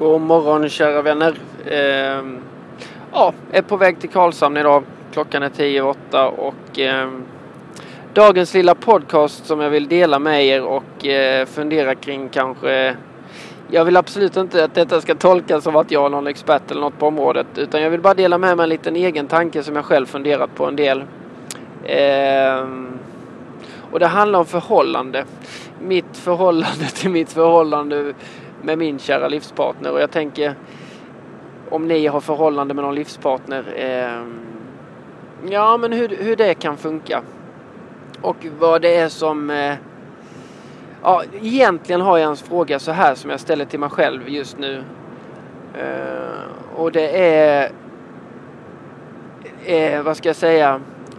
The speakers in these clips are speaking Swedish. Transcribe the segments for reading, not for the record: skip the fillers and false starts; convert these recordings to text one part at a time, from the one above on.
God morgon kära vänner. Är på väg till Karlshamn idag. Klockan är 10:08 och dagens lilla podcast som jag vill dela med er och fundera kring kanske. Jag vill absolut inte att detta ska tolkas som att jag är någon expert eller något på området, utan jag vill bara dela med mig en liten egen tanke som jag själv funderat på en del. Och det handlar om förhållande. Mitt förhållande med min kära livspartner. Och jag tänker, om ni har förhållande med någon livspartner, men hur det kan funka. Och vad det är som... egentligen har jag en fråga så här som jag ställer till mig själv just nu. Och det är vad ska jag säga?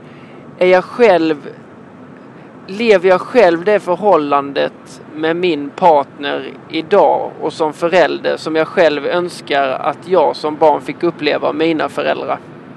Lever jag själv det förhållandet med min partner idag och som förälder som jag själv önskar att jag som barn fick uppleva av mina föräldrar?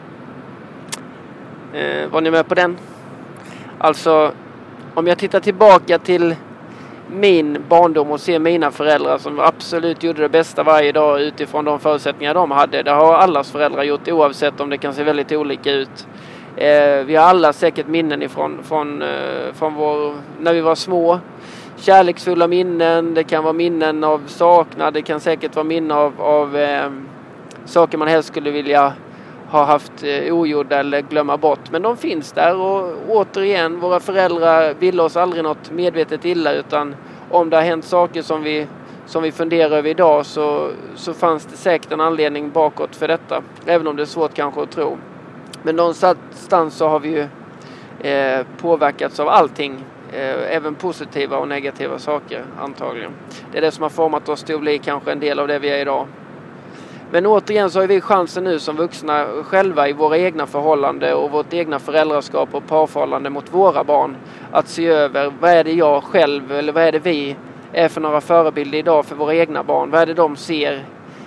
Var ni med på den? Alltså, om jag tittar tillbaka till min barndom och ser mina föräldrar som absolut gjorde det bästa varje dag utifrån de förutsättningar de hade. Det har allas föräldrar gjort, oavsett om det kan se väldigt olika ut. Vi har alla säkert minnen från när vi var små. Kärleksfulla minnen, det kan vara minnen av saknad, det kan säkert vara minnen av saker man helst skulle vilja ha haft ogjorda eller glömma bort. Men de finns där, och återigen, våra föräldrar ville oss aldrig något medvetet illa, utan om det har hänt saker som vi funderar över idag så fanns det säkert en anledning bakåt för detta, även om det är svårt kanske att tro. Men någonstans så har vi ju påverkats av allting, även positiva och negativa saker antagligen. Det är det som har format oss till att bli kanske en del av det vi är idag. Men återigen så har vi chansen nu som vuxna själva i våra egna förhållanden och vårt egna föräldraskap och parförhållande mot våra barn att se över vad är det jag själv eller vad är det vi är för några förebilder idag för våra egna barn. Vad är det de ser?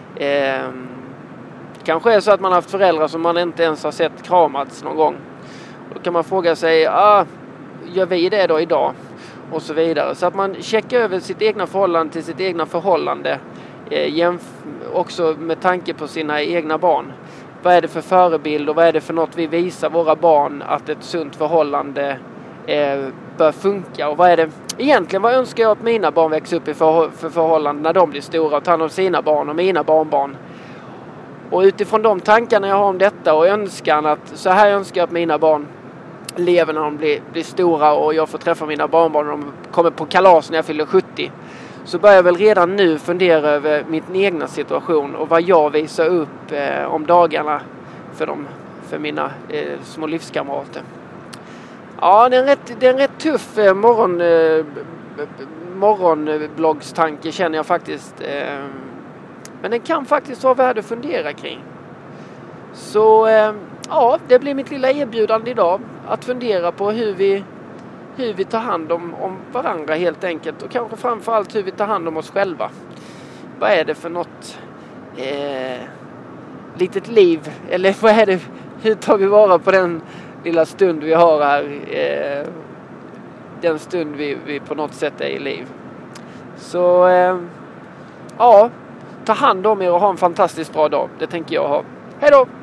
Kanske är så att man har haft föräldrar som man inte ens har sett kramats någon gång. Då kan man fråga sig, gör vi det då idag? Och så vidare. Så att man checkar över sitt egna förhållande till sitt egna förhållande. Också med tanke på sina egna barn. Vad är det för förebild och vad är det för något vi visar våra barn att ett sunt förhållande bör funka? Och vad önskar jag att mina barn växer upp i för förhållanden när de blir stora och tar hand om sina barn och mina barnbarn? Och utifrån de tankarna jag har om detta och önskan att så här önskar jag att mina barn lever när de blir stora och jag får träffa mina barnbarn när de kommer på kalas när jag fyller 70, så börjar jag väl redan nu fundera över min egna situation och vad jag visar upp om dagarna för mina små livskamrater. Ja, det är en rätt tuff morgonbloggstanke känner jag faktiskt. Men den kan faktiskt vara värd att fundera kring. Så det blir mitt lilla erbjudande idag. Att fundera på hur vi tar hand om varandra helt enkelt. Och kanske framförallt hur vi tar hand om oss själva. Vad är det för något litet liv? Eller vad är det? Hur tar vi vara på den lilla stund vi har här? Den stund vi på något sätt är i liv. Så ta hand om er och ha en fantastiskt bra dag. Det tänker jag ha. Hej då!